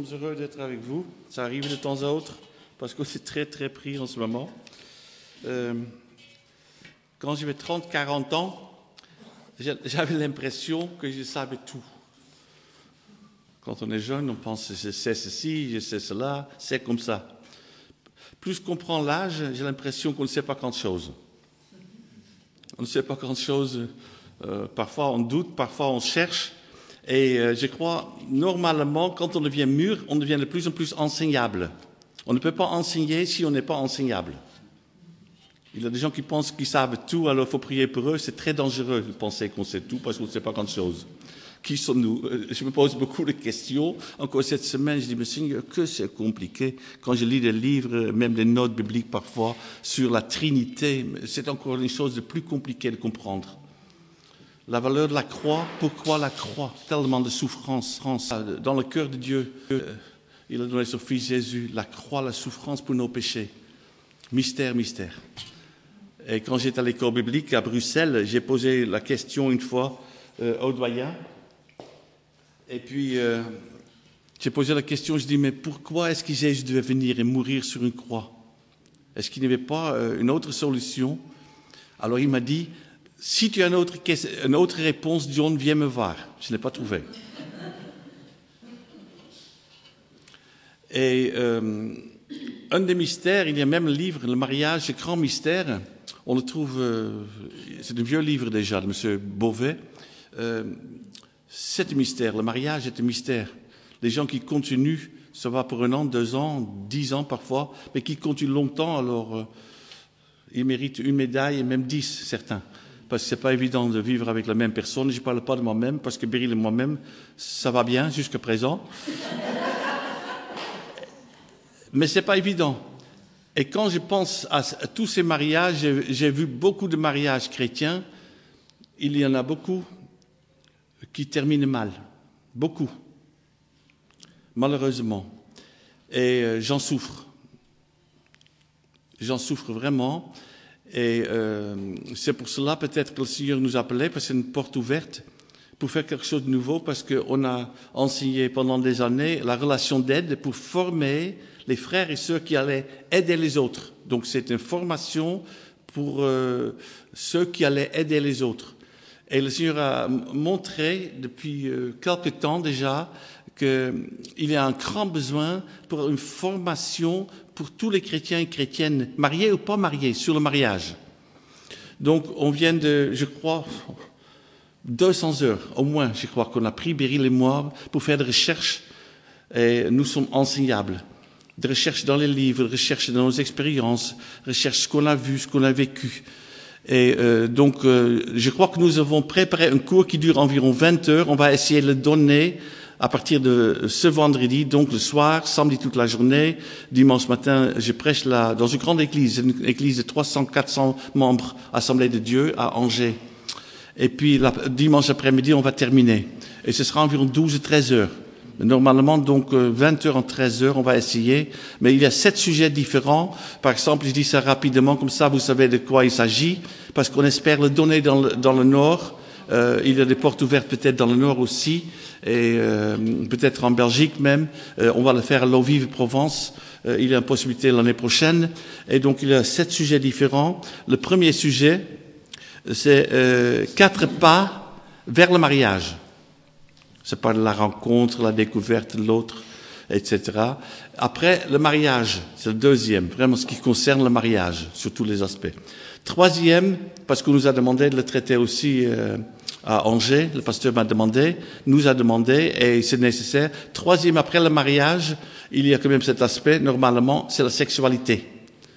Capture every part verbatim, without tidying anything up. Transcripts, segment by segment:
Heureux d'être avec vous. Ça arrive de temps à autre parce qu'on est très très pris en ce moment. Euh, quand j'avais trente quarante ans, j'avais l'impression que je savais tout. Quand on est jeune, on pense je sais ceci, je sais cela, c'est comme ça. Plus qu'on prend l'âge, j'ai l'impression qu'on ne sait pas grand-chose. On ne sait pas grand-chose. Euh, parfois on doute, parfois on cherche. Et euh, je crois, normalement, quand on devient mûr, on devient de plus en plus enseignable. On ne peut pas enseigner si on n'est pas enseignable. Il y a des gens qui pensent qu'ils savent tout, alors il faut prier pour eux. C'est très dangereux de penser qu'on sait tout parce qu'on ne sait pas grand-chose. Qui sommes-nous? Je me pose beaucoup de questions. Encore cette semaine, je dis, mais Seigneur, que c'est compliqué. Quand je lis des livres, même des notes bibliques parfois, sur la Trinité, c'est encore une chose de plus compliquée de comprendre. La valeur de la croix, pourquoi la croix? Tellement de souffrance dans le cœur de Dieu. Il a donné son Fils Jésus, la croix, la souffrance pour nos péchés. Mystère, mystère. Et quand j'étais à l'école biblique à Bruxelles, j'ai posé la question une fois euh, au doyen. Et puis, euh, j'ai posé la question, je dis, mais pourquoi est-ce que Jésus devait venir et mourir sur une croix? Est-ce qu'il n'y avait pas euh, une autre solution? Alors il m'a dit, si tu as une autre, une autre réponse, John, viens me voir. Je ne l'ai pas trouvé. Et euh, un des mystères, il y a même le livre, le mariage, le grand mystère, on le trouve, euh, c'est un vieux livre déjà, de M. Beauvais. Euh, c'est un mystère, le mariage est un mystère. Les gens qui continuent, ça va pour un an, deux ans, dix ans parfois, mais qui continuent longtemps, alors euh, ils méritent une médaille et même dix, certains. Parce que c'est pas évident de vivre avec la même personne. Je ne parle pas de moi-même, parce que Beryl et moi-même, ça va bien jusqu'à présent. Mais c'est pas évident. Et quand je pense à, à tous ces mariages, j'ai, j'ai vu beaucoup de mariages chrétiens. Il y en a beaucoup qui terminent mal. Beaucoup. Malheureusement. Et euh, j'en souffre. J'en souffre vraiment. Et euh, c'est pour cela peut-être que le Seigneur nous appelait, parce que c'est une porte ouverte, pour faire quelque chose de nouveau, parce qu'on a enseigné pendant des années la relation d'aide pour former les frères et sœurs qui allaient aider les autres. Donc c'est une formation pour euh, ceux qui allaient aider les autres. Et le Seigneur a montré depuis euh, quelque temps déjà qu'il y a un grand besoin pour une formation pour tous les chrétiens et chrétiennes, mariés ou pas mariés, sur le mariage. Donc, on vient de, je crois, deux cents heures, au moins, je crois, qu'on a pris, Beryl et moi, pour faire des recherches, et nous sommes enseignables. Des recherches dans les livres, des recherches dans nos expériences, des recherches ce qu'on a vu, ce qu'on a vécu. Et euh, donc, euh, je crois que nous avons préparé un cours qui dure environ vingt heures. On va essayer de le donner à partir de ce vendredi, donc le soir, samedi toute la journée. Dimanche matin, je prêche là, dans une grande église, une église de trois cents, quatre cents membres, Assemblée de Dieu, à Angers. Et puis, la, dimanche après-midi, on va terminer. Et ce sera environ douze, treize heures. Normalement, donc, vingt heures en treize heures, on va essayer. Mais il y a sept sujets différents. Par exemple, je dis ça rapidement, comme ça, vous savez de quoi il s'agit, parce qu'on espère le donner dans le, dans le Nord. Euh, il y a des portes ouvertes peut-être dans le Nord aussi, et euh, peut-être en Belgique même. Euh, on va le faire à l'Eau Vive Provence. Euh, il y a une possibilité l'année prochaine. Et donc, il y a sept sujets différents. Le premier sujet, c'est euh, quatre pas vers le mariage. C'est pas la rencontre, la découverte de l'autre, et cetera. Après, le mariage, c'est le deuxième, vraiment ce qui concerne le mariage, sur tous les aspects. Troisième, parce qu'on nous a demandé de le traiter aussi euh, à Angers, le pasteur m'a demandé, nous a demandé, et c'est nécessaire. Troisième, après le mariage, il y a quand même cet aspect, normalement, c'est la sexualité.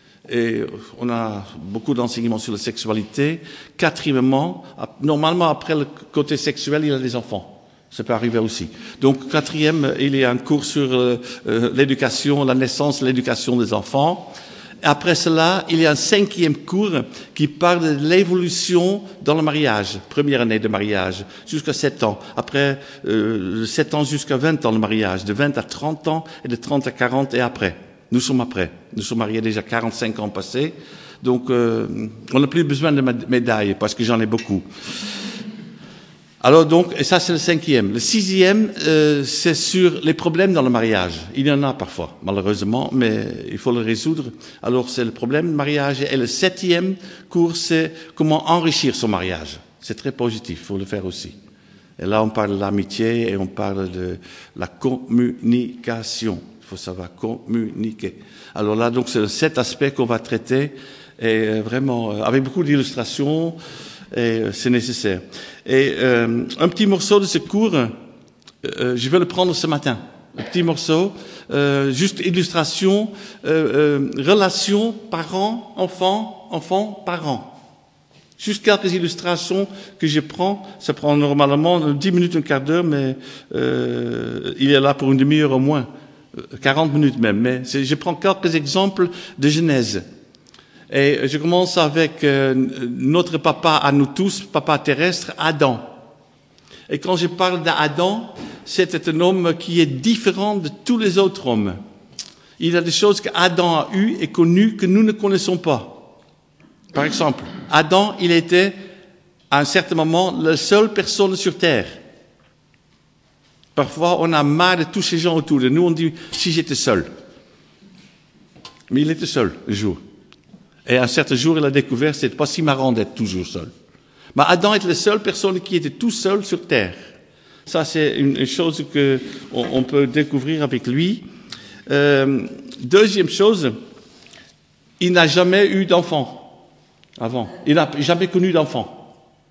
Et on a beaucoup d'enseignements sur la sexualité. Quatrièmement, normalement, après le côté sexuel, il y a les enfants. Ça peut arriver aussi. Donc, quatrième, il y a un cours sur euh, euh, l'éducation, la naissance, l'éducation des enfants. Après cela, il y a un cinquième cours qui parle de l'évolution dans le mariage. Première année de mariage, jusqu'à sept ans. Après, euh, sept ans jusqu'à vingt ans le mariage. De vingt à trente ans et de trente à quarante et après. Nous sommes après. Nous sommes mariés déjà quarante-cinq ans passés. Donc, euh, on n'a plus besoin de médailles parce que j'en ai beaucoup. Alors donc, et ça c'est le cinquième. Le sixième, euh, c'est sur les problèmes dans le mariage. Il y en a parfois, malheureusement, mais il faut le résoudre. Alors c'est le problème du mariage. Et le septième cours, c'est comment enrichir son mariage. C'est très positif, il faut le faire aussi. Et là, on parle de l'amitié et on parle de la communication. Il faut savoir communiquer. Alors là, donc, c'est cet aspect qu'on va traiter, et vraiment, avec beaucoup d'illustrations, et c'est nécessaire. Et euh, un petit morceau de ce cours, euh, je vais le prendre ce matin. Un petit morceau, euh, juste illustration, euh, euh, relation parents, enfants, enfants, parents. Juste quelques illustrations que je prends. Ça prend normalement dix minutes, un quart d'heure, mais euh, il est là pour une demi-heure au moins, quarante minutes même. Mais c'est, je prends quelques exemples de Genèse. Et je commence avec euh, notre papa à nous tous, papa terrestre, Adam. Et quand je parle d'Adam, c'était un homme qui est différent de tous les autres hommes. Il y a des choses qu'Adam a eues et connues que nous ne connaissons pas. Par exemple, Adam, il était, à un certain moment, la seule personne sur Terre. Parfois, on a marre de tous ces gens autour de nous, on dit, si j'étais seul. Mais il était seul, un jour. Et un certain jour, il a découvert que ce n'était pas si marrant d'être toujours seul. Mais Adam était la seule personne qui était tout seul sur Terre. Ça, c'est une chose que on, on peut découvrir avec lui. Euh, deuxième chose, il n'a jamais eu d'enfant. Avant. Il n'a jamais connu d'enfant.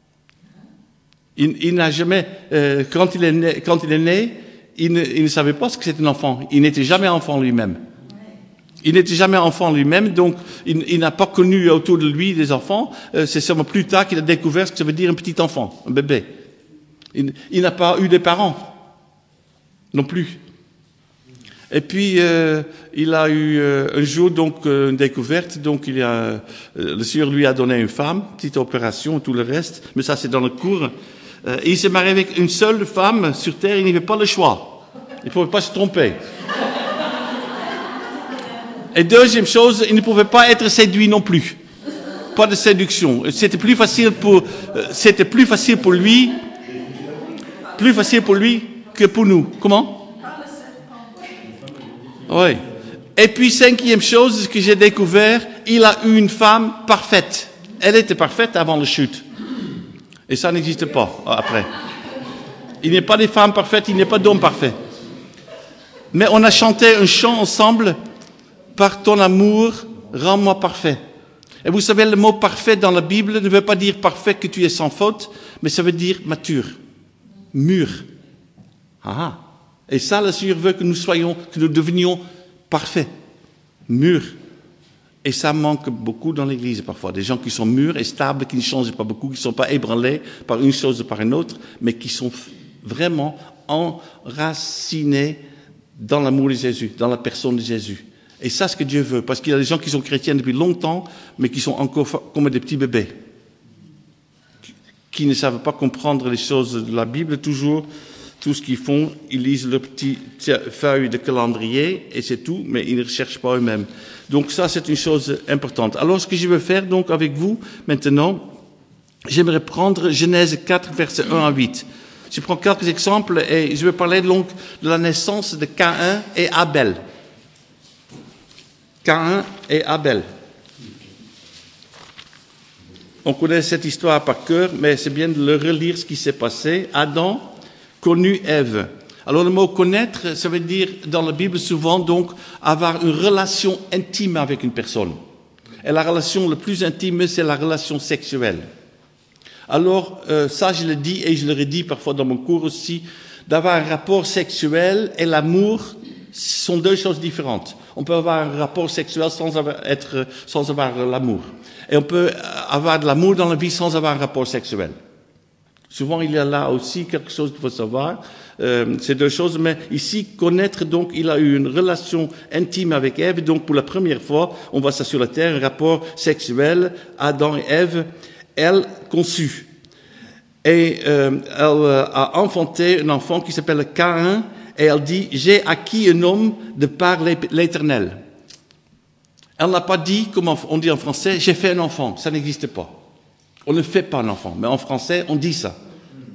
Il, il n'a jamais, euh, quand il est né, quand il est né, il ne, il ne savait pas ce que c'était un enfant. Il n'était jamais enfant lui-même. Il n'était jamais enfant lui-même, donc il, il n'a pas connu autour de lui des enfants. Euh, c'est seulement plus tard qu'il a découvert ce que ça veut dire un petit enfant, un bébé. Il, il n'a pas eu des parents, non plus. Et puis, euh, il a eu euh, un jour donc euh, une découverte. Donc, il a, euh, le Seigneur lui a donné une femme, petite opération, tout le reste. Mais ça, c'est dans le cours. Euh, et il s'est marié avec une seule femme sur terre. Il n'avait pas le choix. Il ne pouvait pas se tromper. Et deuxième chose, il ne pouvait pas être séduit non plus. Pas de séduction. C'était plus facile pour, euh, c'était plus facile pour lui, plus facile pour lui que pour nous. Comment? Oui. Et puis, cinquième chose, ce que j'ai découvert, il a eu une femme parfaite. Elle était parfaite avant la chute. Et ça n'existe pas après. Il n'y a pas de femme parfaite, il n'y a pas d'homme parfait. Mais on a chanté un chant ensemble, par ton amour, rends-moi parfait. Et vous savez, le mot parfait dans la Bible ne veut pas dire parfait que tu es sans faute, mais ça veut dire mature, mûr. Ah. Et ça, le Seigneur veut que nous soyons, que nous devenions parfaits, mûrs. Et ça manque beaucoup dans l'Église parfois. Des gens qui sont mûrs et stables, qui ne changent pas beaucoup, qui ne sont pas ébranlés par une chose ou par une autre, mais qui sont vraiment enracinés dans l'amour de Jésus, dans la personne de Jésus. Et ça, c'est ce que Dieu veut. Parce qu'il y a des gens qui sont chrétiens depuis longtemps, mais qui sont encore comme des petits bébés. Qui ne savent pas comprendre les choses de la Bible toujours. Tout ce qu'ils font, ils lisent leur petite feuille de calendrier et c'est tout, mais ils ne recherchent pas eux-mêmes. Donc ça, c'est une chose importante. Alors, ce que je veux faire donc avec vous maintenant, j'aimerais prendre Genèse quatre, versets un à huit. Je prends quelques exemples et je vais parler donc de la naissance de Caïn et Abel. Caïn et Abel. On connaît cette histoire par cœur, mais c'est bien de le relire ce qui s'est passé. Adam connu Ève. Alors le mot connaître, ça veut dire dans la Bible souvent donc avoir une relation intime avec une personne. Et la relation la plus intime, c'est la relation sexuelle. Alors euh, ça je le dis et je le redis parfois dans mon cours aussi, d'avoir un rapport sexuel et l'amour sont deux choses différentes. On peut avoir un rapport sexuel sans avoir, être, sans avoir l'amour. Et on peut avoir de l'amour dans la vie sans avoir un rapport sexuel. Souvent, il y a là aussi quelque chose qu'il faut savoir. Euh, c'est deux choses, mais ici, connaître, donc, il a eu une relation intime avec Ève. Donc, pour la première fois, on voit ça sur la terre, un rapport sexuel, Adam et Ève. Elle conçut. Et euh, elle a enfanté un enfant qui s'appelle Caïn. Et elle dit, j'ai acquis un homme de par l'Éternel. Elle n'a pas dit, comme on dit en français, j'ai fait un enfant. Ça n'existe pas. On ne fait pas un enfant. Mais en français, on dit ça.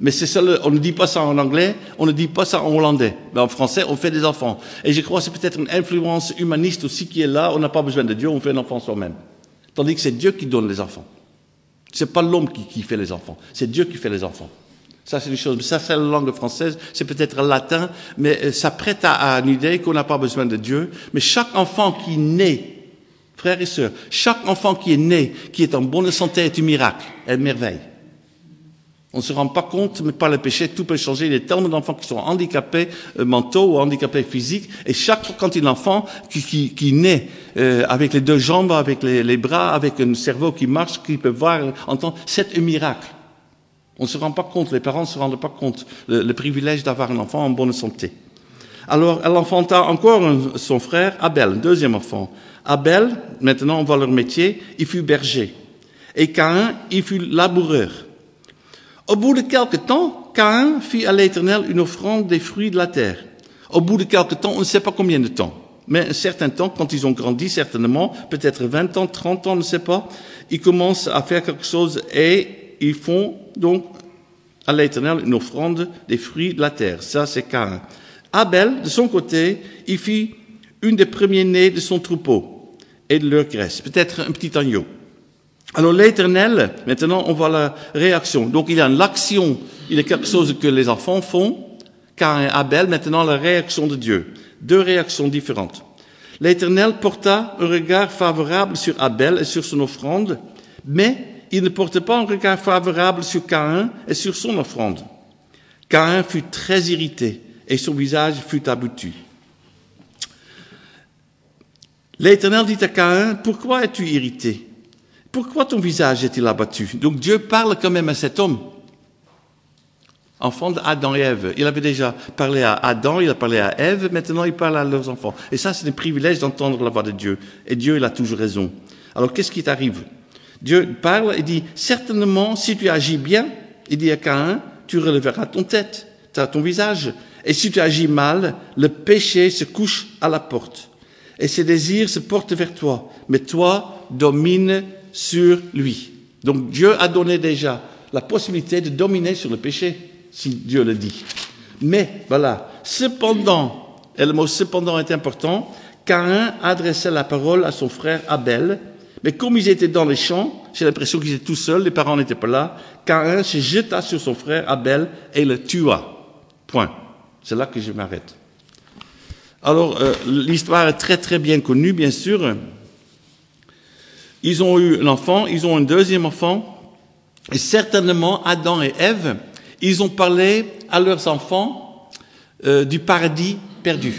Mais c'est ça, le, on ne dit pas ça en anglais, on ne dit pas ça en hollandais. Mais en français, on fait des enfants. Et je crois que c'est peut-être une influence humaniste aussi qui est là. On n'a pas besoin de Dieu, on fait un enfant soi-même. Tandis que c'est Dieu qui donne les enfants. C'est pas l'homme qui, qui fait les enfants, c'est Dieu qui fait les enfants. Ça, c'est une chose. Ça, c'est la langue française, c'est peut-être le latin, mais ça prête à, à une idée qu'on n'a pas besoin de Dieu. Mais chaque enfant qui naît, frères et sœurs, chaque enfant qui est né, qui est en bonne santé, est un miracle, est une merveille. On ne se rend pas compte, mais par le péché, tout peut changer. Il y a tellement d'enfants qui sont handicapés euh, mentaux ou handicapés physiques. Et chaque fois quand il y a un enfant qui, qui, qui naît euh, avec les deux jambes, avec les, les bras, avec un cerveau qui marche, qui peut voir, entendre, c'est un miracle. On ne se rend pas compte, les parents ne se rendent pas compte le, le privilège d'avoir un enfant en bonne santé. Alors, elle enfanta encore un, son frère, Abel, un deuxième enfant. Abel, maintenant on voit leur métier, il fut berger. Et Caïn, il fut laboureur. Au bout de quelque temps, Caïn fit à l'Éternel une offrande des fruits de la terre. Au bout de quelque temps, on ne sait pas combien de temps, mais un certain temps, quand ils ont grandi, certainement, peut-être vingt ans, trente ans, on ne sait pas, ils commencent à faire quelque chose et ils font donc à l'Éternel une offrande des fruits de la terre. Ça, c'est Caïn. Abel, de son côté, il fit une des premiers-nés de son troupeau et de leur graisse, peut-être un petit agneau. Alors l'Éternel, maintenant on voit la réaction. Donc il y a l'action, il y a quelque chose que les enfants font, Caïn et Abel, maintenant la réaction de Dieu. Deux réactions différentes. L'Éternel porta un regard favorable sur Abel et sur son offrande, mais il ne porte pas un regard favorable sur Caïn et sur son offrande. Caïn fut très irrité et son visage fut abattu. L'Éternel dit à Caïn, « Pourquoi es-tu irrité ? Pourquoi ton visage est-il abattu ?» Donc Dieu parle quand même à cet homme, enfant d'Adam et Ève. Il avait déjà parlé à Adam, il a parlé à Ève, maintenant il parle à leurs enfants. Et ça, c'est un privilège d'entendre la voix de Dieu. Et Dieu, il a toujours raison. Alors, qu'est-ce qui t'arrive ? Dieu parle et dit, « Certainement, si tu agis bien, il dit à Caïn, tu relèveras ton tête, ton visage. Et si tu agis mal, le péché se couche à la porte. Et ses désirs se portent vers toi. Mais toi, domine sur lui. » Donc Dieu a donné déjà la possibilité de dominer sur le péché, si Dieu le dit. Mais, voilà, cependant, et le mot cependant est important, Caïn adressait la parole à son frère Abel, mais comme ils étaient dans les champs, j'ai l'impression qu'ils étaient tout seuls, les parents n'étaient pas là, Caïn se jeta sur son frère Abel et le tua. Point. C'est là que je m'arrête. Alors, euh, l'histoire est très très bien connue, bien sûr. Ils ont eu un enfant, ils ont un deuxième enfant, et certainement Adam et Ève, ils ont parlé à leurs enfants euh, du paradis perdu,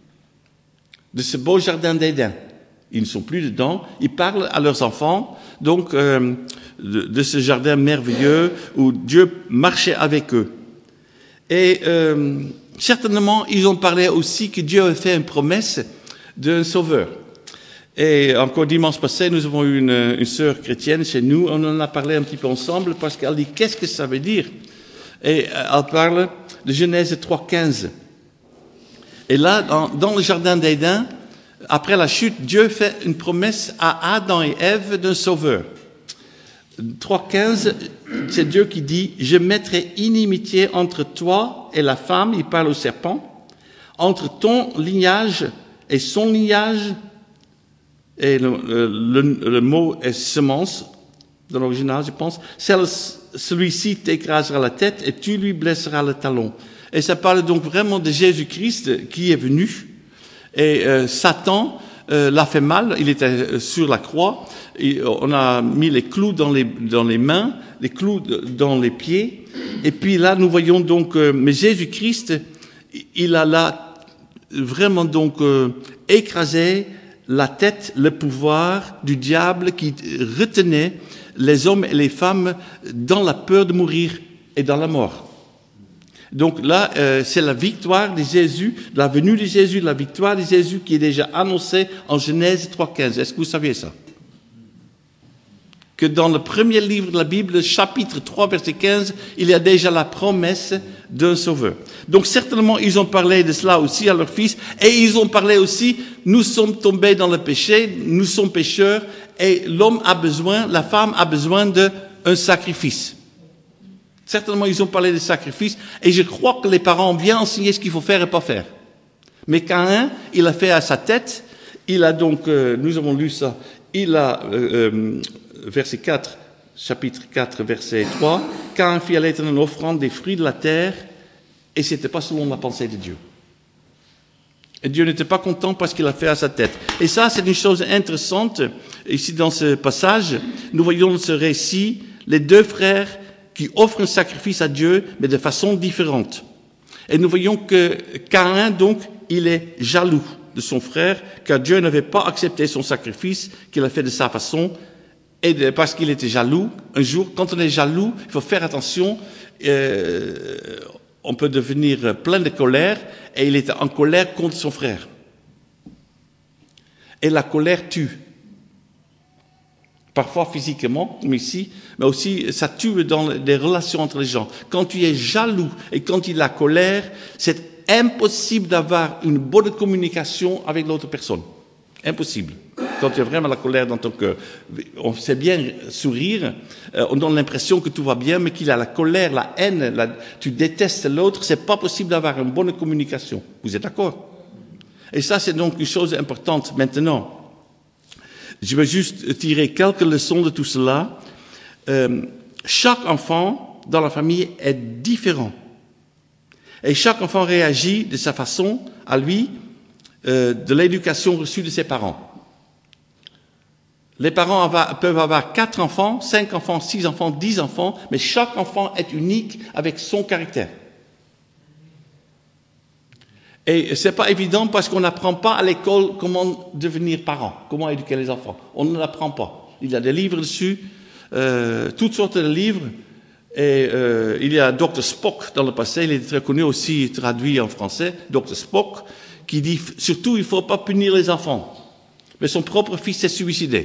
de ce beau jardin d'Éden. Ils ne sont plus dedans, ils parlent à leurs enfants, donc euh, de, de ce jardin merveilleux où Dieu marchait avec eux. Et euh, certainement, ils ont parlé aussi que Dieu a fait une promesse d'un sauveur. Et encore dimanche passé, nous avons eu une, une sœur chrétienne chez nous, on en a parlé un petit peu ensemble parce qu'elle dit qu'est-ce que ça veut dire ? Et elle parle de Genèse trois quinze. Et là, dans, dans le jardin d'Éden, après la chute, Dieu fait une promesse à Adam et Ève d'un sauveur. trois quinze, c'est Dieu qui dit « Je mettrai inimitié entre toi et la femme », il parle au serpent, « entre ton lignage et son lignage », et le, le, le mot est « semence », dans l'original, je pense, « celui-ci t'écrasera la tête et tu lui blesseras le talon ». Et ça parle donc vraiment de Jésus-Christ qui est venu, et euh, Satan euh, l'a fait mal, il était sur la croix, et on a mis les clous dans les, dans les mains, les clous dans les pieds, et puis là nous voyons donc, euh, mais Jésus-Christ, il a là vraiment donc euh, écrasé la tête, le pouvoir du diable qui retenait les hommes et les femmes dans la peur de mourir et dans la mort. Donc là, euh, c'est la victoire de Jésus, la venue de Jésus, la victoire de Jésus qui est déjà annoncée en Genèse trois quinze. Est-ce que vous saviez ça? Que dans le premier livre de la Bible, chapitre trois, verset quinze, il y a déjà la promesse d'un sauveur. Donc certainement, ils ont parlé de cela aussi à leur fils, et ils ont parlé aussi, nous sommes tombés dans le péché, nous sommes pécheurs, et l'homme a besoin, la femme a besoin d'un sacrifice. Certainement, ils ont parlé des sacrifices, et je crois que les parents ont bien enseigné ce qu'il faut faire et pas faire. Mais Caïn, il a fait à sa tête, il a donc, euh, nous avons lu ça, il a, euh, euh, verset quatre, chapitre quatre, verset trois, Caïn fit à l'Éternel une offrande des fruits de la terre, et c'était pas selon la pensée de Dieu. Et Dieu n'était pas content parce qu'il a fait à sa tête. Et ça, c'est une chose intéressante. Ici, dans ce passage, nous voyons ce récit, les deux frères qui offrent un sacrifice à Dieu, mais de façon différente. Et nous voyons que Caïn, donc, il est jaloux de son frère, car Dieu n'avait pas accepté son sacrifice, qu'il a fait de sa façon, et de, parce qu'il était jaloux. Un jour, quand on est jaloux, il faut faire attention, euh, on peut devenir plein de colère, et il était en colère contre son frère. Et la colère tue. Parfois physiquement, comme ici, mais aussi ça tue dans les relations entre les gens. Quand tu es jaloux et quand il a colère, c'est impossible d'avoir une bonne communication avec l'autre personne. Impossible. Quand tu as vraiment la colère dans ton cœur. On sait bien sourire, on donne l'impression que tout va bien, mais qu'il a la colère, la haine, la, tu détestes l'autre, c'est pas possible d'avoir une bonne communication. Vous êtes d'accord? Et ça, c'est donc une chose importante maintenant. Je vais juste tirer quelques leçons de tout cela. Euh, chaque enfant dans la famille est différent. Et chaque enfant réagit de sa façon à lui, euh, de l'éducation reçue de ses parents. Les parents ava- peuvent avoir quatre enfants, cinq enfants, six enfants, dix enfants, mais chaque enfant est unique avec son caractère. Et c'est pas évident parce qu'on n'apprend pas à l'école comment devenir parent, comment éduquer les enfants. On ne l'apprend pas. Il y a des livres dessus, euh, toutes sortes de livres. Et euh, il y a docteur Spock dans le passé, il est très connu aussi, traduit en français, docteur Spock, qui dit surtout il ne faut pas punir les enfants. Mais son propre fils s'est suicidé.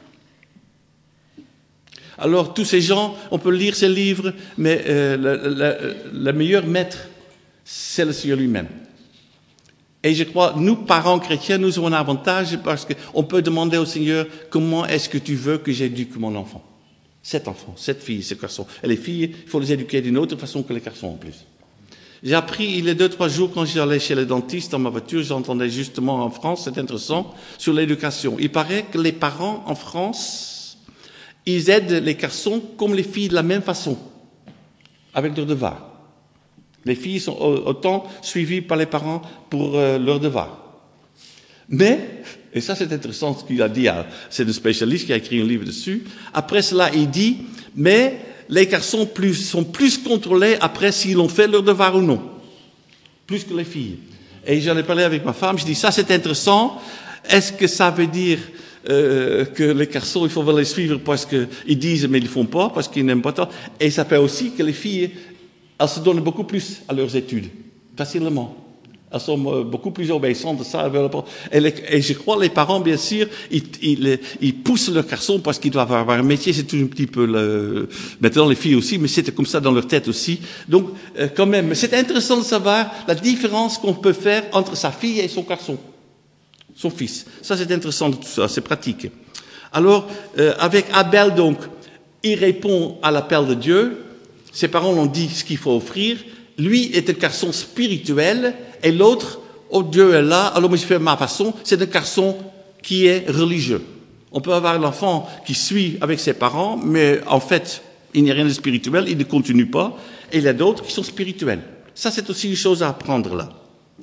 Alors tous ces gens, on peut lire ces livres, mais euh, le, le, le meilleur maître, c'est le Seigneur lui-même. Et je crois, nous, parents chrétiens, nous avons un avantage parce qu'on peut demander au Seigneur, comment est-ce que tu veux que j'éduque mon enfant? Cet enfant, cette fille, ce garçon. Et les filles, il faut les éduquer d'une autre façon que les garçons en plus. J'ai appris, il y a deux, trois jours, quand j'allais chez le dentiste dans ma voiture, j'entendais justement en France, c'est intéressant, sur l'éducation. Il paraît que les parents en France, ils aident les garçons comme les filles de la même façon, avec leurs devoirs. Les filles sont autant suivies par les parents pour euh, leurs devoirs. Mais, et ça c'est intéressant ce qu'il a dit, c'est un spécialiste qui a écrit un livre dessus, après cela il dit, mais les garçons plus, sont plus contrôlés après s'ils ont fait leurs devoirs ou non, plus que les filles. Et j'en ai parlé avec ma femme, je dis ça c'est intéressant, est-ce que ça veut dire euh, que les garçons il faut les suivre parce qu'ils disent mais ils ne font pas, parce qu'ils n'aiment pas tant, et ça peut aussi que les filles elles se donnent beaucoup plus à leurs études, facilement. Elles sont beaucoup plus obéissantes de ça. Et, les, et je crois les parents, bien sûr, ils, ils, ils poussent leurs garçons parce qu'ils doivent avoir un métier. C'est tout un petit peu le... Maintenant, les filles aussi, mais c'était comme ça dans leur tête aussi. Donc, euh, quand même, c'est intéressant de savoir la différence qu'on peut faire entre sa fille et son garçon, son fils. Ça, c'est intéressant de tout ça, c'est pratique. Alors, euh, avec Abel, donc, il répond à l'appel de Dieu. Ses parents l'ont dit ce qu'il faut offrir. Lui est un garçon spirituel et l'autre, oh Dieu est là, alors moi je fais ma façon, c'est un garçon qui est religieux. On peut avoir l'enfant qui suit avec ses parents, mais en fait, il n'y a rien de spirituel, il ne continue pas, et il y a d'autres qui sont spirituels. Ça, c'est aussi une chose à apprendre là.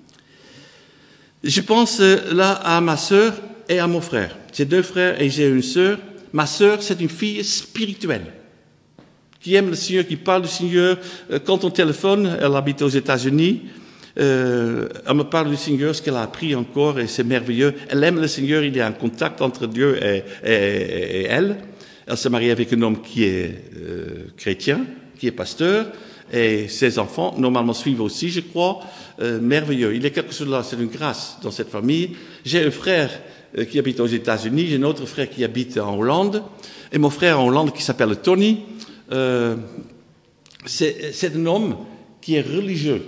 Je pense là à ma sœur et à mon frère. J'ai deux frères et j'ai une sœur. Ma sœur, c'est une fille spirituelle, qui aime le Seigneur, qui parle du Seigneur. Quand on téléphone, elle habite aux États-Unis, euh, elle me parle du Seigneur, ce qu'elle a appris encore, et c'est merveilleux. Elle aime le Seigneur, il y a un contact entre Dieu et, et, et elle. Elle s'est mariée avec un homme qui est euh, chrétien, qui est pasteur, et ses enfants, normalement, suivent aussi, je crois. Euh, merveilleux. Il y a quelque chose là, c'est une grâce dans cette famille. J'ai un frère euh, qui habite aux États-Unis, j'ai un autre frère qui habite en Hollande, et mon frère en Hollande qui s'appelle Tony. Euh, c'est, c'est un homme qui est religieux.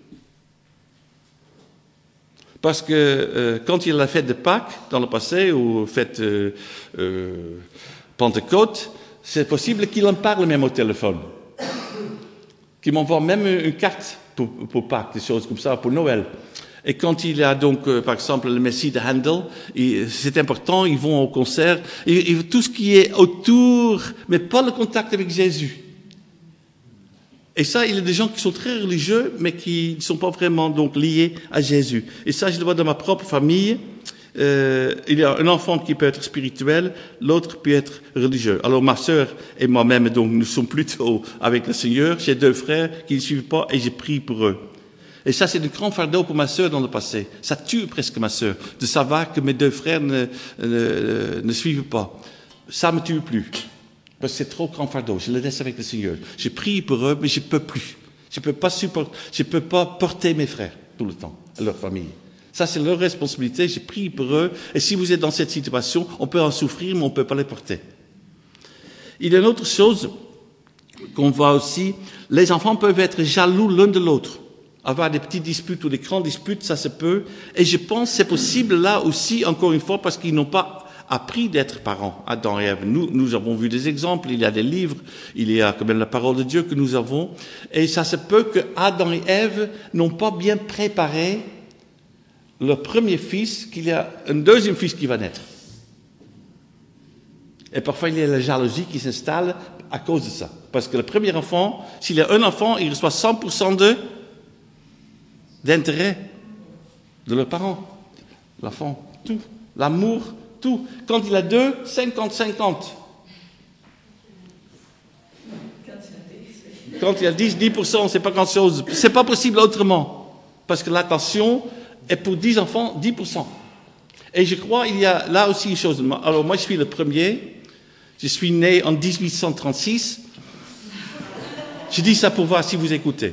Parce que euh, quand il a la fête de Pâques dans le passé, ou fête euh, euh, Pentecôte, c'est possible qu'il en parle même au téléphone. qui m'envoie même une carte pour, pour Pâques, des choses comme ça, pour Noël. Et quand il y a donc, euh, par exemple, le Messie de Handel, et c'est important, ils vont au concert, et, et tout ce qui est autour, mais pas le contact avec Jésus. Et ça, il y a des gens qui sont très religieux, mais qui ne sont pas vraiment donc liés à Jésus. Et ça, je le vois dans ma propre famille. Euh, il y a un enfant qui peut être spirituel, l'autre peut être religieux. Alors ma sœur et moi-même, donc, nous sommes plutôt avec le Seigneur. J'ai deux frères qui ne suivent pas et j'ai prié pour eux. Et ça, c'est un grand fardeau pour ma sœur dans le passé. Ça tue presque ma sœur, de savoir que mes deux frères ne, ne, ne suivent pas. Ça me tue plus. Parce que c'est trop grand fardeau. Je le laisse avec le Seigneur. Je prie pour eux, mais je peux plus. Je peux pas supporter, je peux pas porter mes frères tout le temps, à leur famille. Ça, c'est leur responsabilité. Je prie pour eux. Et si vous êtes dans cette situation, on peut en souffrir, mais on peut pas les porter. Il y a une autre chose qu'on voit aussi. Les enfants peuvent être jaloux l'un de l'autre. Avoir des petites disputes ou des grandes disputes, ça se peut. Et je pense que c'est possible là aussi, encore une fois, parce qu'ils n'ont pas appris d'être parents, Adam et Ève. Nous, nous avons vu des exemples, il y a des livres, il y a quand même la parole de Dieu que nous avons. Et ça se peut que Adam et Ève n'ont pas bien préparé leur premier fils, qu'il y a un deuxième fils qui va naître. Et parfois, il y a la jalousie qui s'installe à cause de ça. Parce que le premier enfant, s'il y a un enfant, il reçoit cent pour cent de, d'intérêt de leurs parents. L'enfant, tout. L'amour, tout. Quand il a deux, cinquante cinquante. Quand il y a dix, dix pour cent, c'est pas grand chose. C'est pas possible autrement. Parce que l'attention est pour dix enfants, dix pour cent. Et je crois il y a là aussi une chose. Alors moi, je suis le premier. Je suis né en dix-huit cent trente-six. Je dis ça pour voir si vous écoutez.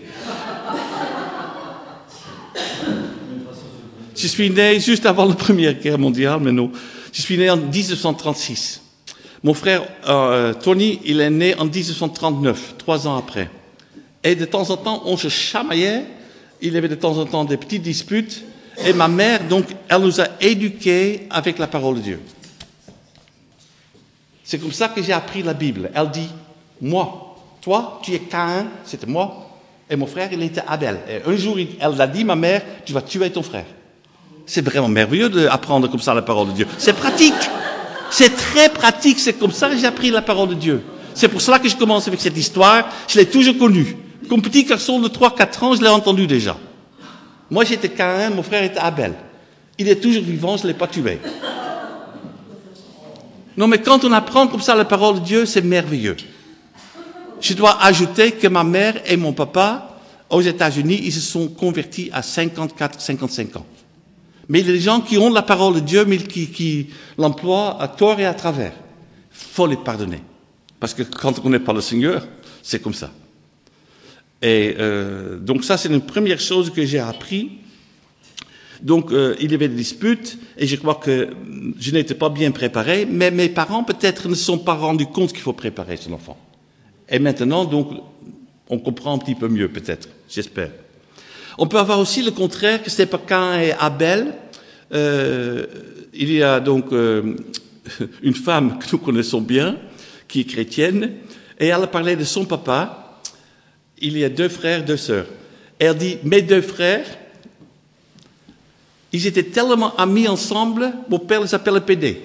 Je suis né juste avant la Première Guerre mondiale, mais non. Je suis né en dix-neuf cent trente-six. Mon frère euh, Tony, il est né en dix-neuf cent trente-neuf, trois ans après. Et de temps en temps, on se chamaillait. Il y avait de temps en temps des petites disputes. Et ma mère, donc, elle nous a éduqués avec la parole de Dieu. C'est comme ça que j'ai appris la Bible. Elle dit, moi, toi, tu es Caïn, c'était moi, et mon frère, il était Abel. Et un jour, elle a dit, ma mère, tu vas tuer ton frère. C'est vraiment merveilleux d'apprendre comme ça la parole de Dieu. C'est pratique. C'est très pratique. C'est comme ça que j'ai appris la parole de Dieu. C'est pour cela que je commence avec cette histoire. Je l'ai toujours connue. Comme petit garçon de trois quatre ans, je l'ai entendu déjà. Moi, j'étais Caïn, mon frère était Abel. Il est toujours vivant, je ne l'ai pas tué. Non, mais quand on apprend comme ça la parole de Dieu, c'est merveilleux. Je dois ajouter que ma mère et mon papa, aux États-Unis, ils se sont convertis à cinquante-quatre, cinquante-cinq ans. Mais il y a des gens qui ont la parole de Dieu, mais qui, qui l'emploient à tort et à travers. Il faut les pardonner. Parce que quand on n'est pas le Seigneur, c'est comme ça. Et euh, donc ça, c'est une première chose que j'ai appris. Donc, euh, il y avait des disputes, et je crois que je n'étais pas bien préparé, mais mes parents, peut-être, ne se sont pas rendus compte qu'il faut préparer son enfant. Et maintenant, donc, on comprend un petit peu mieux, peut-être, j'espère. On peut avoir aussi le contraire, que c'était pas Caïn et Abel. Euh, il y a donc euh, une femme que nous connaissons bien, qui est chrétienne, et elle a parlé de son papa. Il y a deux frères, deux sœurs. Elle dit, mes deux frères, ils étaient tellement amis ensemble, mon père les appelle P D.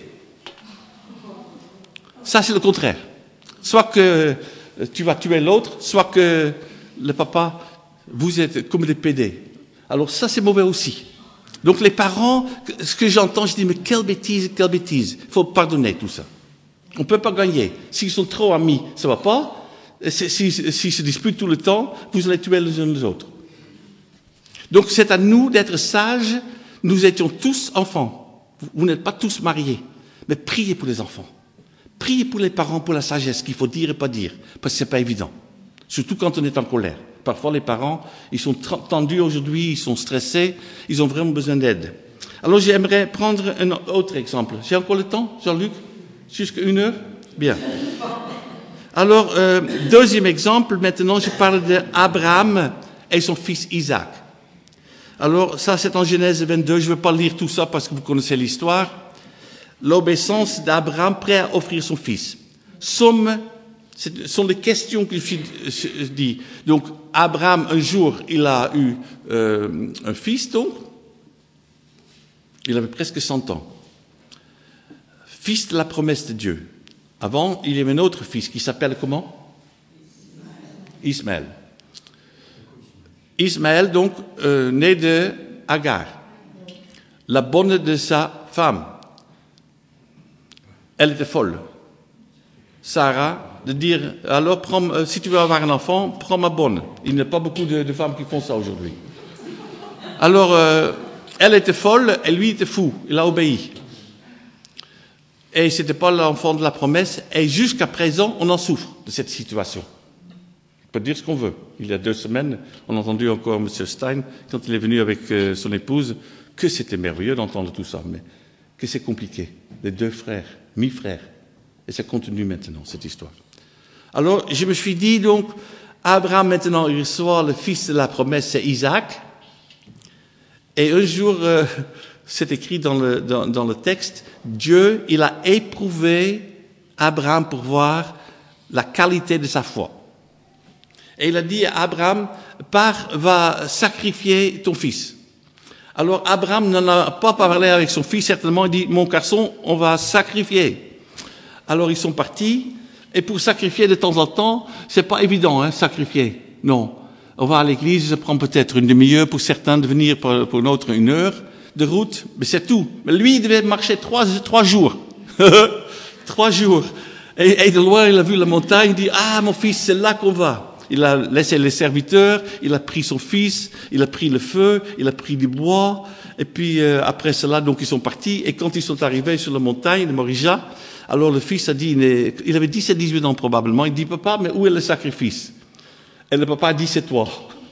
Ça, c'est le contraire. Soit que tu vas tuer l'autre, soit que le papa, vous êtes comme des P D. Alors ça, c'est mauvais aussi. Donc les parents, ce que j'entends, je dis, mais quelle bêtise, quelle bêtise. Il faut pardonner tout ça. On ne peut pas gagner. S'ils sont trop amis, ça ne va pas. S'ils si, si se disputent tout le temps, vous allez tuer les uns les autres. Donc c'est à nous d'être sages. Nous étions tous enfants. Vous n'êtes pas tous mariés. Mais priez pour les enfants. Priez pour les parents, pour la sagesse, qu'il faut dire et pas dire. Parce que c'est pas évident. Surtout quand on est en colère. Parfois les parents, ils sont tendus aujourd'hui, ils sont stressés, ils ont vraiment besoin d'aide. Alors j'aimerais prendre un autre exemple. J'ai encore le temps, Jean-Luc? Jusqu'à une heure? Bien. Alors, euh, deuxième exemple, maintenant je parle d'Abraham et son fils Isaac. Alors, ça c'est en Genèse vingt-deux, je ne vais pas lire tout ça parce que vous connaissez l'histoire. L'obéissance d'Abraham prêt à offrir son fils. Somme Ce sont des questions que je suis dit. Donc, Abraham, un jour, il a eu euh, un fils, donc. Il avait presque cent ans. Fils de la promesse de Dieu. Avant, il y avait un autre fils qui s'appelle comment? Ismaël. Ismaël, donc, euh, né de Agar, la bonne de sa femme. Elle était folle. Sarah, de dire, alors, prends, euh, si tu veux avoir un enfant, prends ma bonne. Il n'y a pas beaucoup de, de femmes qui font ça aujourd'hui. Alors, euh, elle était folle et lui était fou. Il a obéi. Et c'était pas l'enfant de la promesse. Et jusqu'à présent, on en souffre de cette situation. On peut dire ce qu'on veut. Il y a deux semaines, on a entendu encore M. Stein, quand il est venu avec euh, son épouse, que c'était merveilleux d'entendre tout ça, mais que c'est compliqué. Les deux frères, mi-frères. Et ça continue maintenant, cette histoire. Alors, je me suis dit, donc, Abraham, maintenant, il reçoit le fils de la promesse, c'est Isaac. Et un jour, euh, c'est écrit dans le, dans, dans le texte, Dieu, il a éprouvé Abraham pour voir la qualité de sa foi. Et il a dit à Abraham, pars, va sacrifier ton fils. Alors Abraham n'en a pas parlé avec son fils, certainement, il dit, mon garçon, on va sacrifier. Alors ils sont partis, et pour sacrifier de temps en temps, c'est pas évident, hein, sacrifier. Non. On va à l'église, ça prend peut-être une demi-heure pour certains de venir, pour, pour d'autres une heure de route, mais c'est tout. Mais lui, il devait marcher trois, trois jours. trois jours. Et, et de loin, il a vu la montagne, il dit, ah, mon fils, c'est là qu'on va. Il a laissé les serviteurs, il a pris son fils, il a pris le feu, il a pris du bois, et puis euh, après cela, donc ils sont partis, et quand ils sont arrivés sur la montagne de Morija, alors le fils a dit, il, est, il avait dix-sept dix-huit ans probablement, il dit, papa, mais où est le sacrifice? Et le papa a dit, c'est toi.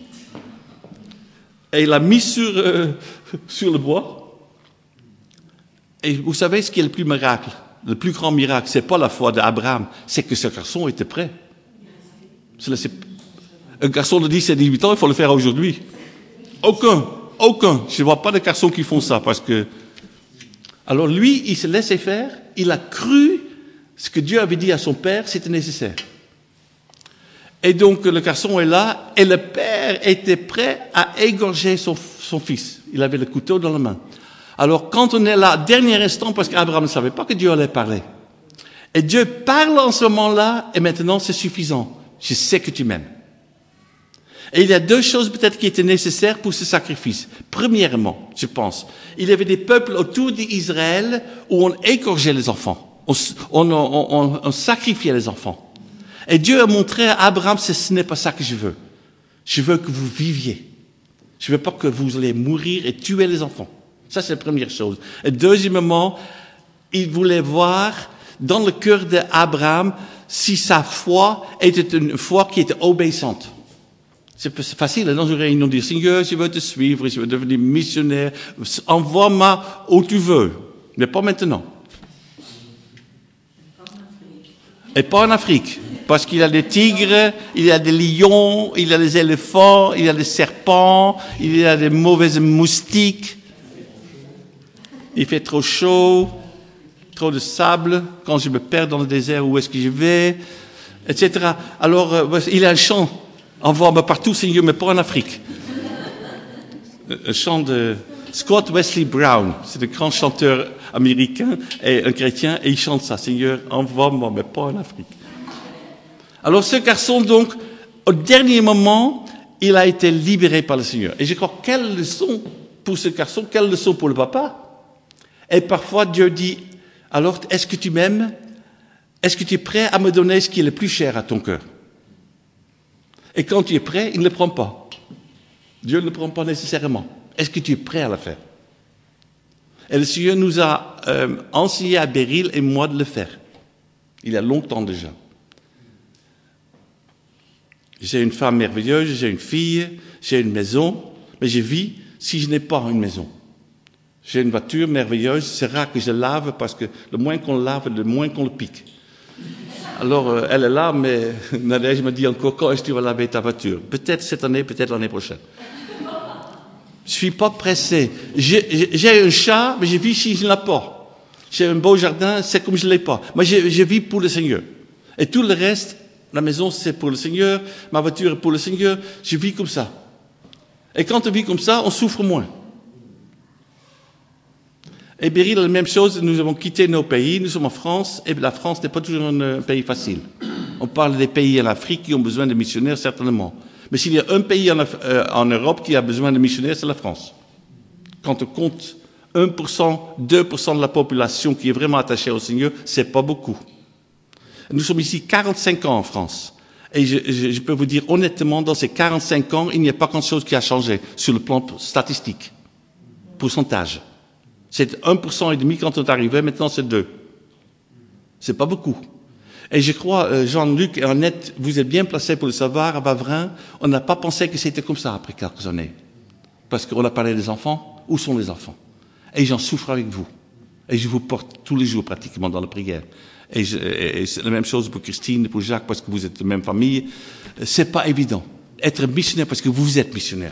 Et il l'a mis sur, euh, sur le bois, et vous savez ce qui est le plus miracle? Le plus grand miracle, c'est pas la foi d'Abraham, c'est que ce garçon était prêt. C'est un garçon de dix-sept dix-huit ans, il faut le faire aujourd'hui. Aucun, aucun. Je ne vois pas de garçons qui font ça parce que... Alors lui, il se laissait faire, il a cru ce que Dieu avait dit à son père, c'était nécessaire. Et donc le garçon est là, et le père était prêt à égorger son, son fils. Il avait le couteau dans la main. Alors quand on est là, dernier instant, parce qu'Abraham ne savait pas que Dieu allait parler. Et Dieu parle en ce moment-là, et maintenant c'est suffisant. Je sais que tu m'aimes. Et il y a deux choses peut-être qui étaient nécessaires pour ce sacrifice. Premièrement, je pense, il y avait des peuples autour d'Israël où on égorgeait les enfants. On, on, on, on sacrifiait les enfants. Et Dieu a montré à Abraham, ce n'est pas ça que je veux. Je veux que vous viviez. Je veux pas que vous allez mourir et tuer les enfants. Ça, c'est la première chose. Et deuxièmement, il voulait voir dans le cœur d'Abraham si sa foi était une foi qui était obéissante. C'est facile, dans une réunion, de dire, Seigneur, je veux te suivre, je veux devenir missionnaire, envoie-moi où tu veux, mais pas maintenant. Et pas en Afrique, parce qu'il y a des tigres, il y a des lions, il y a des éléphants, il y a des serpents, il y a des mauvaises moustiques, il fait trop chaud, trop de sable, quand je me perds dans le désert, où est-ce que je vais, et cetera. Alors, euh, il y a un chant, envoie-moi partout, Seigneur, mais pas en Afrique. Un chant de Scott Wesley Brown, c'est un grand chanteur américain et un chrétien, et il chante ça, Seigneur, envoie-moi, mais pas en Afrique. Alors, ce garçon, donc, au dernier moment, il a été libéré par le Seigneur. Et je crois, quelle leçon pour ce garçon, quelle leçon pour le papa. Et parfois, Dieu dit, alors, est-ce que tu m'aimes? Est-ce que tu es prêt à me donner ce qui est le plus cher à ton cœur? Et quand tu es prêt, il ne le prend pas. Dieu ne le prend pas nécessairement. Est-ce que tu es prêt à le faire? Et le Seigneur nous a euh, enseigné à Beryl et moi de le faire. Il y a longtemps déjà. J'ai une femme merveilleuse, j'ai une fille, j'ai une maison, mais je vis si je n'ai pas une maison. J'ai une voiture merveilleuse, c'est rare que je lave parce que le moins qu'on lave, le moins qu'on le pique. Alors, euh, elle est là, mais Nadège me dit encore, quand est-ce que tu vas laver ta voiture? Peut-être cette année, peut-être l'année prochaine. Je suis pas pressé. J'ai, j'ai un chat, mais je vis si je ne l'ai pas. J'ai un beau jardin, c'est comme je ne l'ai pas. Moi, je, je vis pour le Seigneur. Et tout le reste, la maison c'est pour le Seigneur, ma voiture est pour le Seigneur, je vis comme ça. Et quand on vit comme ça, on souffre moins. Et Beryl, la même chose, nous avons quitté nos pays, nous sommes en France, et la France n'est pas toujours un pays facile. On parle des pays en Afrique qui ont besoin de missionnaires, certainement. Mais s'il y a un pays en, euh, en Europe qui a besoin de missionnaires, c'est la France. Quand on compte un pour cent, deux pour cent de la population qui est vraiment attachée au Seigneur, c'est pas beaucoup. Nous sommes ici quarante-cinq ans en France. Et je, je, je peux vous dire honnêtement, dans ces quarante-cinq ans, il n'y a pas grand-chose qui a changé sur le plan statistique, pourcentage. C'est un pour cent et demi quand on est arrivé, maintenant c'est deux. C'est pas beaucoup. Et je crois, Jean-Luc et Annette, vous êtes bien placés pour le savoir, à Bavrin, on n'a pas pensé que c'était comme ça après quelques années. Parce qu'on a parlé des enfants, où sont les enfants? Et j'en souffre avec vous. Et je vous porte tous les jours pratiquement dans la prière. Et, je, et c'est la même chose pour Christine, pour Jacques, parce que vous êtes de la même famille. C'est pas évident. Être missionnaire parce que vous êtes missionnaire.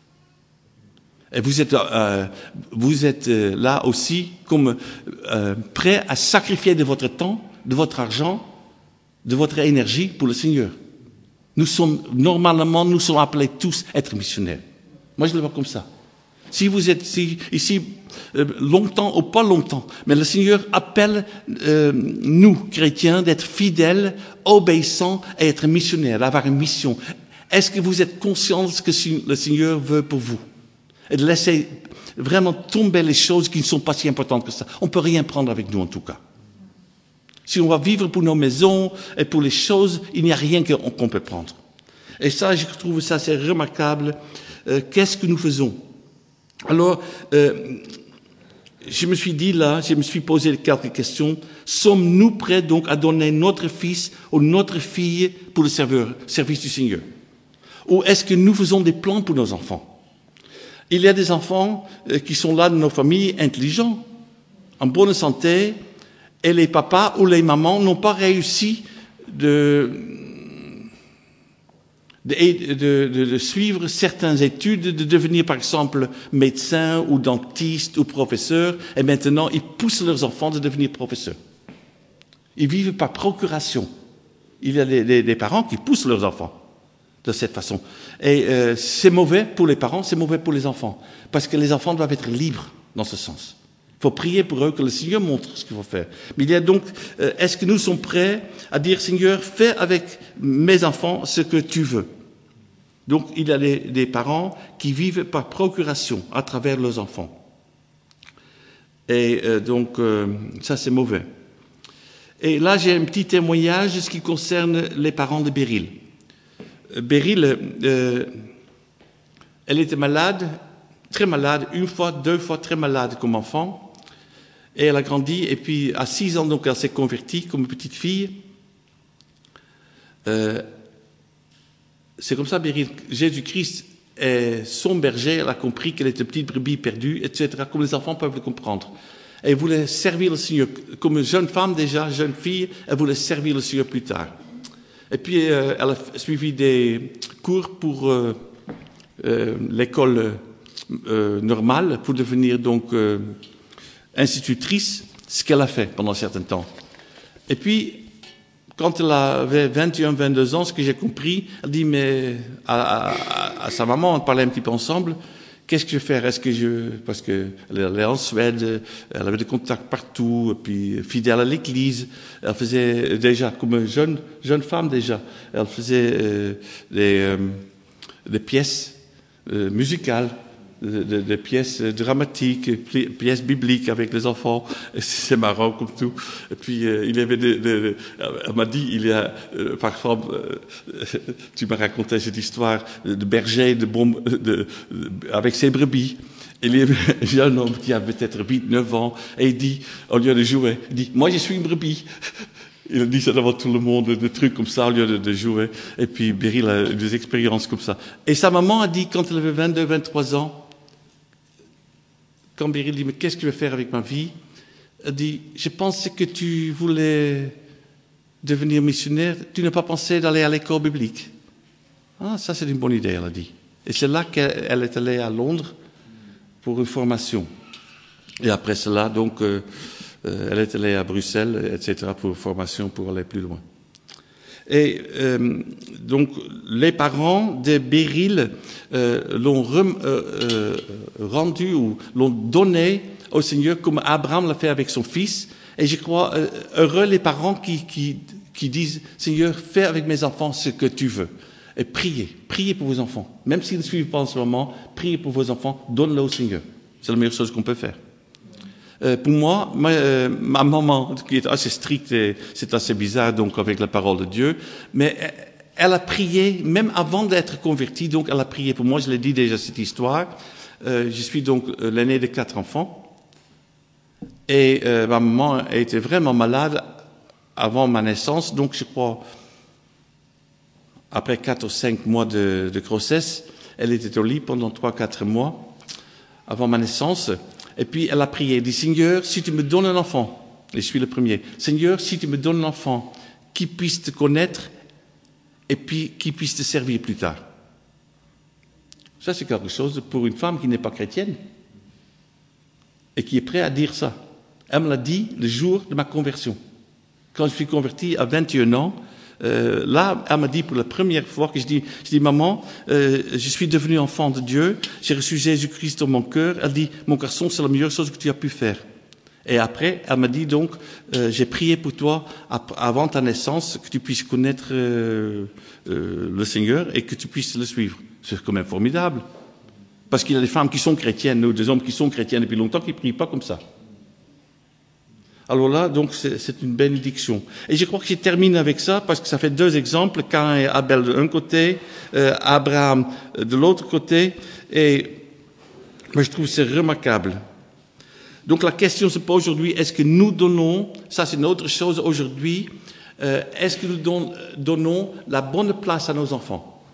Et vous êtes, euh, vous êtes euh, là aussi comme euh, prêt à sacrifier de votre temps, de votre argent, de votre énergie pour le Seigneur. Nous sommes, normalement, nous sommes appelés tous à être missionnaires. Moi, je le vois comme ça. Si vous êtes ici, ici euh, longtemps ou pas longtemps, mais le Seigneur appelle euh, nous, chrétiens, d'être fidèles, obéissants et être missionnaires, d'avoir une mission. Est-ce que vous êtes conscients de ce que le Seigneur veut pour vous? Et de laisser vraiment tomber les choses qui ne sont pas si importantes que ça. On ne peut rien prendre avec nous, en tout cas. Si on va vivre pour nos maisons et pour les choses, il n'y a rien qu'on peut prendre. Et ça, je trouve ça c'est remarquable. Euh, qu'est-ce que nous faisons? Alors, euh, je me suis dit là, je me suis posé quelques questions. Sommes-nous prêts donc à donner notre fils ou notre fille pour le serveur, service du Seigneur? Ou est-ce que nous faisons des plans pour nos enfants? Il y a des enfants euh, qui sont là dans nos familles intelligents, en bonne santé, et les papas ou les mamans n'ont pas réussi de, de, de, de, de suivre certaines études, de devenir par exemple médecin ou dentiste ou professeur, et maintenant ils poussent leurs enfants de devenir professeurs. Ils vivent par procuration. Il y a des, des, des parents qui poussent leurs enfants de cette façon. Et euh, c'est mauvais pour les parents, c'est mauvais pour les enfants, parce que les enfants doivent être libres dans ce sens. Il faut prier pour eux, que le Seigneur montre ce qu'il faut faire. Mais il y a donc, euh, est-ce que nous sommes prêts à dire, Seigneur, fais avec mes enfants ce que tu veux? Donc, il y a des, des parents qui vivent par procuration à travers leurs enfants. Et euh, donc, euh, ça c'est mauvais. Et là, j'ai un petit témoignage, ce qui concerne les parents de Beryl. Beryl, euh, elle était malade, très malade, une fois, deux fois très malade comme enfant. Et elle a grandi, et puis à six ans, donc, elle s'est convertie comme petite fille. Euh, c'est comme ça, Beryl, Jésus-Christ est son berger, elle a compris qu'elle était petite brebis perdue, et cetera, comme les enfants peuvent le comprendre. Et elle voulait servir le Seigneur. Comme jeune femme déjà, jeune fille, elle voulait servir le Seigneur plus tard. Et puis, euh, elle a suivi des cours pour euh, euh, l'école euh, normale, pour devenir donc euh, institutrice, ce qu'elle a fait pendant un certain temps. Et puis, quand elle avait vingt et un, vingt-deux ans, ce que j'ai compris, elle dit, mais à, à, à sa maman, on parlait un petit peu ensemble, qu'est-ce que je vais faire? Est-ce que je, parce qu'elle est en Suède, elle avait des contacts partout, et puis fidèle à l'église, elle faisait déjà, comme jeune, jeune femme déjà, elle faisait euh, des, euh, des pièces euh, musicales, des, des pièces dramatiques, pièces bibliques avec les enfants. C'est marrant comme tout. Et puis euh, il y avait des, des, elle m'a dit, il y a euh, parfois, euh, tu m'as raconté cette histoire de berger de bon, de, de, avec ses brebis. Et il y avait un jeune homme qui avait peut-être huit, neuf ans, et il dit, au lieu de jouer, il dit, moi je suis une brebis. Il a dit ça devant tout le monde, des trucs comme ça, au lieu de, de jouer. Et puis Beryl a eu des expériences comme ça. Et sa maman a dit, quand elle avait vingt-deux, vingt-trois ans, quand Beryl dit, mais qu'est-ce que je vais faire avec ma vie? Elle dit, je pense que tu voulais devenir missionnaire, tu n'as pas pensé d'aller à l'école biblique. Ah, ça c'est une bonne idée, elle a dit. Et c'est là qu'elle est allée à Londres pour une formation. Et après cela, donc, euh, elle est allée à Bruxelles, et cetera, pour une formation pour aller plus loin. Et euh, donc, les parents de Beryl euh, l'ont rem, euh, euh, rendu ou l'ont donné au Seigneur comme Abraham l'a fait avec son fils. Et je crois euh, heureux les parents qui, qui, qui disent « Seigneur, fais avec mes enfants ce que tu veux ». Et priez, priez pour vos enfants. Même s'ils ne suivent pas en ce moment, priez pour vos enfants, donne-le au Seigneur. C'est la meilleure chose qu'on peut faire. Euh, pour moi, ma, euh, ma maman, qui est assez stricte, et c'est assez bizarre donc avec la parole de Dieu, mais elle a prié, même avant d'être convertie, donc elle a prié pour moi, je l'ai dit déjà cette histoire. Euh, je suis donc l'aîné de quatre enfants, et euh, ma maman était vraiment malade avant ma naissance, donc je crois, après quatre ou cinq mois de, de grossesse, elle était au lit pendant trois, quatre mois avant ma naissance. Et puis elle a prié, elle dit, Seigneur, si tu me donnes un enfant, et je suis le premier, Seigneur, si tu me donnes un enfant qui puisse te connaître et puis qui puisse te servir plus tard. Ça, c'est quelque chose pour une femme qui n'est pas chrétienne et qui est prête à dire ça. Elle me l'a dit le jour de ma conversion. Quand je suis converti à vingt et un ans, Euh, là, elle m'a dit pour la première fois que je dis, je dis maman, euh, je suis devenu enfant de Dieu, j'ai reçu Jésus-Christ dans mon cœur. Elle dit, mon garçon, c'est la meilleure chose que tu as pu faire. Et après, elle m'a dit donc, euh, j'ai prié pour toi avant ta naissance, que tu puisses connaître euh, euh, le Seigneur et que tu puisses le suivre. C'est quand même formidable. Parce qu'il y a des femmes qui sont chrétiennes, ou des hommes qui sont chrétiens depuis longtemps, qui ne prient pas comme ça. Alors là, donc, c'est, c'est une bénédiction. Et je crois que je termine avec ça, parce que ça fait deux exemples, Caïn et Abel de un côté, euh, Abraham de l'autre côté, et moi je trouve que c'est remarquable. Donc la question se pose aujourd'hui, est-ce que nous donnons, ça c'est une autre chose aujourd'hui, euh, est-ce que nous don, donnons la bonne place à nos enfants?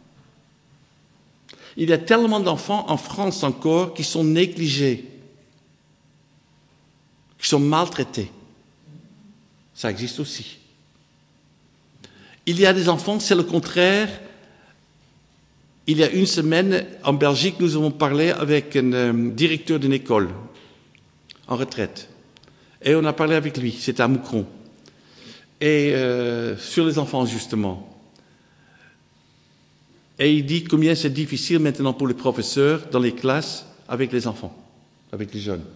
Il y a tellement d'enfants en France encore qui sont négligés, qui sont maltraités. Ça existe aussi. Il y a des enfants, c'est le contraire. Il y a une semaine, en Belgique, nous avons parlé avec un euh, directeur d'une école, en retraite. Et on a parlé avec lui, c'était à Moucron. Et euh, sur les enfants, justement. Et il dit combien c'est difficile maintenant pour les professeurs dans les classes avec les enfants, avec les jeunes.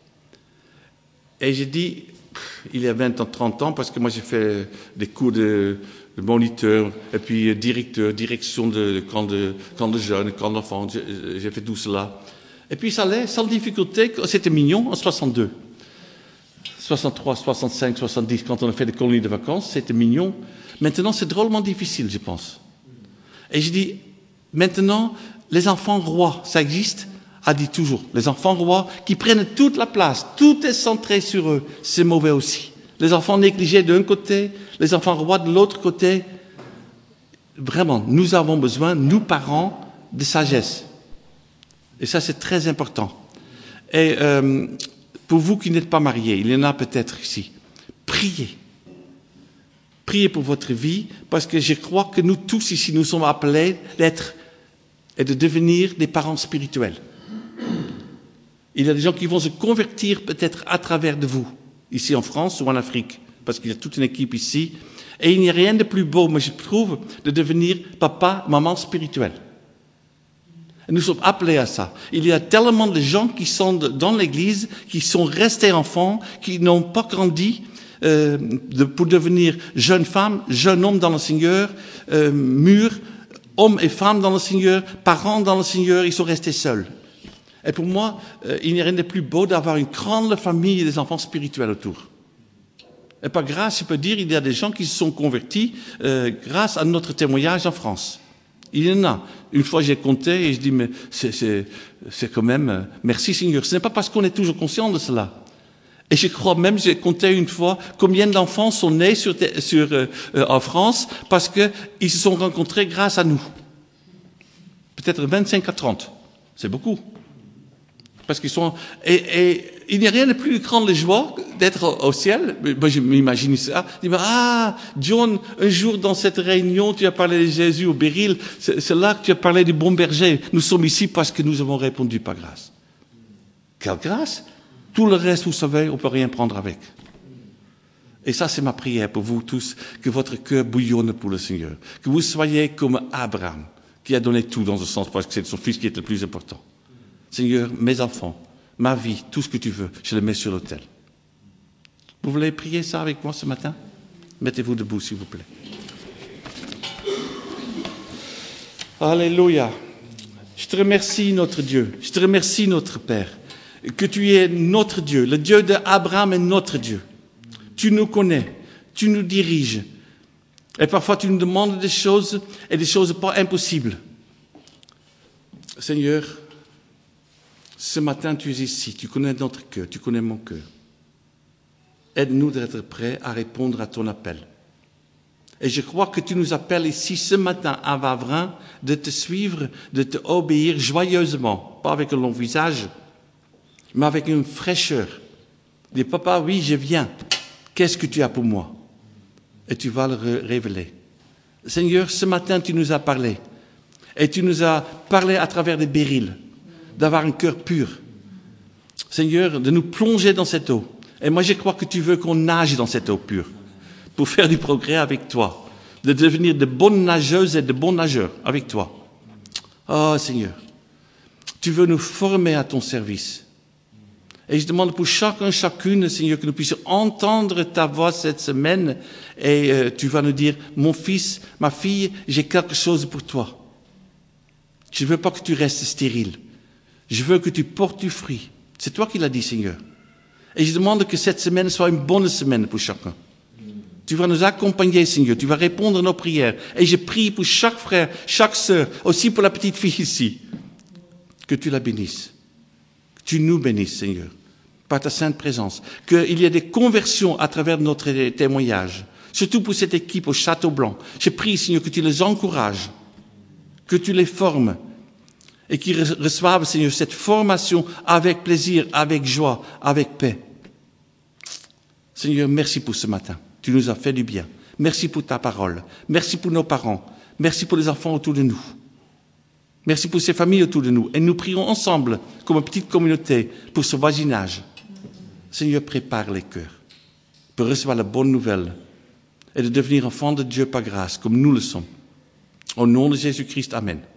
Et j'ai dit, il y a vingt ans, trente ans, parce que moi j'ai fait des cours de, de moniteur, et puis directeur, direction de, de camp de, camp de jeunes, camp d'enfants, j'ai, j'ai fait tout cela. Et puis ça allait, sans difficulté, c'était mignon en soixante-deux. soixante-trois, soixante-cinq, soixante-dix, quand on a fait des colonies de vacances, c'était mignon. Maintenant, c'est drôlement difficile, je pense. Et je dis, maintenant, les enfants rois, ça existe? A dit toujours, les enfants rois qui prennent toute la place, tout est centré sur eux, c'est mauvais aussi. Les enfants négligés d'un côté, les enfants rois de l'autre côté. Vraiment, nous avons besoin, nous parents, de sagesse. Et ça, c'est très important. Et euh, pour vous qui n'êtes pas mariés, il y en a peut-être ici, priez. Priez pour votre vie, parce que je crois que nous tous ici, nous sommes appelés d'être et de devenir des parents spirituels. Il y a des gens qui vont se convertir peut-être à travers de vous, ici en France ou en Afrique, parce qu'il y a toute une équipe ici. Et il n'y a rien de plus beau, moi je trouve, de devenir papa, maman spirituel. Et nous sommes appelés à ça. Il y a tellement de gens qui sont dans l'église, qui sont restés enfants, qui n'ont pas grandi euh, de, pour devenir jeunes femmes, jeunes hommes dans le Seigneur, euh, mûrs, hommes et femmes dans le Seigneur, parents dans le Seigneur, ils sont restés seuls. Et pour moi, euh, il n'y a rien de plus beau d'avoir une grande famille et des enfants spirituels autour. Et par grâce, je peux dire, il y a des gens qui se sont convertis euh, grâce à notre témoignage en France. Il y en a. Une fois, j'ai compté et je dis, mais c'est, c'est, c'est quand même... Euh, merci Seigneur. Ce n'est pas parce qu'on est toujours conscient de cela. Et je crois même, j'ai compté une fois, combien d'enfants sont nés sur, sur, euh, en France parce qu'ils se sont rencontrés grâce à nous. Peut-être vingt-cinq à trente. C'est beaucoup. Parce qu'ils sont, et, et il n'y a rien de plus grand de joie d'être au, au ciel. Moi, je m'imagine ça. Je dis, ah, John, un jour dans cette réunion, tu as parlé de Jésus au Beryl. C'est, c'est là que tu as parlé du bon berger. Nous sommes ici parce que nous avons répondu par grâce. Quelle grâce? Tout le reste, vous savez, on peut rien prendre avec. Et ça, c'est ma prière pour vous tous, que votre cœur bouillonne pour le Seigneur. Que vous soyez comme Abraham, qui a donné tout dans ce sens, parce que c'est son fils qui est le plus important. Seigneur, mes enfants, ma vie, tout ce que tu veux, je le mets sur l'autel. Vous voulez prier ça avec moi ce matin? Mettez-vous debout, s'il vous plaît. Alléluia. Je te remercie, notre Dieu. Je te remercie, notre Père, que tu es notre Dieu. Le Dieu d'Abraham est notre Dieu. Tu nous connais. Tu nous diriges. Et parfois, tu nous demandes des choses et des choses pas impossibles. Seigneur, ce matin, tu es ici. Tu connais notre cœur. Tu connais mon cœur. Aide-nous d'être prêts à répondre à ton appel. Et je crois que tu nous appelles ici ce matin à Wavrin de te suivre, de te obéir joyeusement, pas avec un long visage, mais avec une fraîcheur. Dis, papa, oui, je viens. Qu'est-ce que tu as pour moi? Et tu vas le révéler. Seigneur, ce matin, tu nous as parlé. Et tu nous as parlé à travers des bérils, d'avoir un cœur pur. Seigneur, de nous plonger dans cette eau. Et moi, je crois que tu veux qu'on nage dans cette eau pure pour faire du progrès avec toi, de devenir de bonnes nageuses et de bons nageurs avec toi. Oh Seigneur, tu veux nous former à ton service. Et je demande pour chacun, chacune, Seigneur, que nous puissions entendre ta voix cette semaine et euh, tu vas nous dire, mon fils, ma fille, j'ai quelque chose pour toi. Je ne veux pas que tu restes stérile. Je veux que tu portes du fruit. C'est toi qui l'as dit, Seigneur. Et je demande que cette semaine soit une bonne semaine pour chacun. Tu vas nous accompagner, Seigneur. Tu vas répondre à nos prières. Et je prie pour chaque frère, chaque sœur, aussi pour la petite fille ici, que tu la bénisses. Que tu nous bénisses, Seigneur, par ta sainte présence. Qu'il y ait des conversions à travers notre témoignage. Surtout pour cette équipe au Château Blanc. Je prie, Seigneur, que tu les encourages, que tu les formes et qu'ils reçoivent, Seigneur, cette formation avec plaisir, avec joie, avec paix. Seigneur, merci pour ce matin. Tu nous as fait du bien. Merci pour ta parole. Merci pour nos parents. Merci pour les enfants autour de nous. Merci pour ces familles autour de nous. Et nous prions ensemble, comme une petite communauté, pour ce voisinage. Seigneur, prépare les cœurs pour recevoir la bonne nouvelle et de devenir enfants de Dieu par grâce, comme nous le sommes. Au nom de Jésus-Christ, amen.